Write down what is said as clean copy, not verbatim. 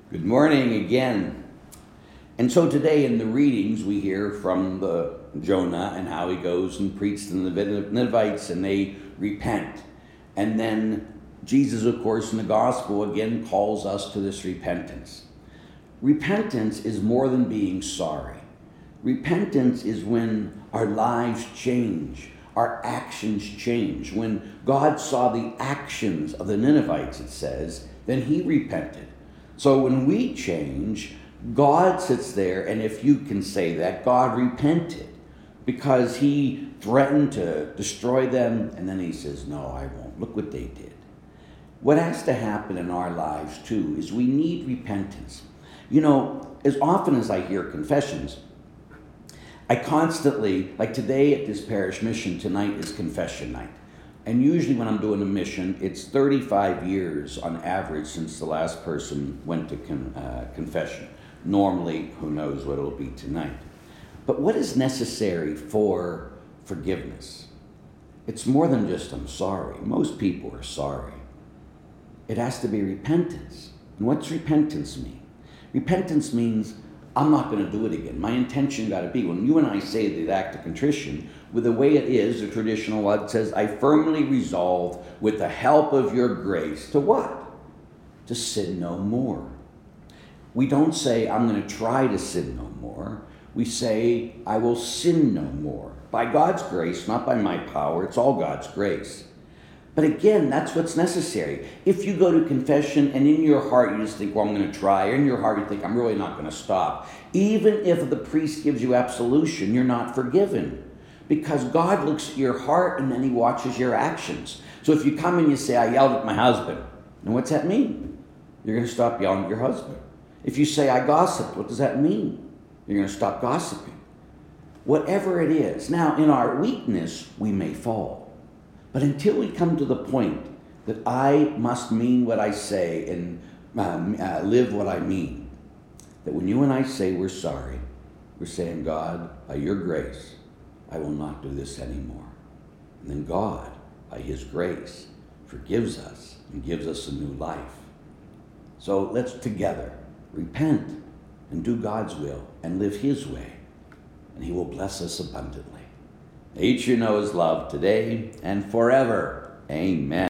Good morning again. And so today in the readings we hear from the Jonah and how he goes and preaches to the Ninevites and they repent. And then Jesus, of course, in the gospel again calls us to this repentance. Repentance is more than being sorry. Repentance is when our lives change, our actions change. When God saw the actions of the Ninevites, it says, then he repented. So when we change, God sits there, and if you can say that, God repented because he threatened to destroy them, and then he says, no, I won't. Look what they did. What has to happen in our lives, too, is we need repentance. You know, as often as I hear confessions, I constantly, like today at this parish mission, tonight is confession night. And usually when I'm doing a mission, it's 35 years on average since the last person went to confession. Normally, who knows what it'll be tonight. But what is necessary for forgiveness? It's more than just I'm sorry. Most people are sorry. It has to be repentance. And what's repentance mean? Repentance means I'm not going to do it again. My intention got to be, when you and I say the act of contrition, with the way it is, the traditional one says, I firmly resolve with the help of your grace to what? To sin no more. We don't say, I'm going to try to sin no more. We say, I will sin no more. By God's grace, not by my power. It's all God's grace. But again, that's what's necessary. If you go to confession and in your heart you just think, well, I'm going to try, or in your heart you think, I'm really not going to stop. Even if the priest gives you absolution, you're not forgiven. Because God looks at your heart and then he watches your actions. So if you come and you say, I yelled at my husband, and what's that mean? You're going to stop yelling at your husband. If you say, I gossiped, what does that mean? You're going to stop gossiping. Whatever it is. Now, in our weakness, we may fall. But until we come to the point that I must mean what I say and live what I mean, that when you and I say we're sorry, we're saying, God, by your grace, I will not do this anymore. And then God, by his grace, forgives us and gives us a new life. So let's together repent and do God's will and live his way, and he will bless us abundantly. Each you know is loved today and forever. Amen.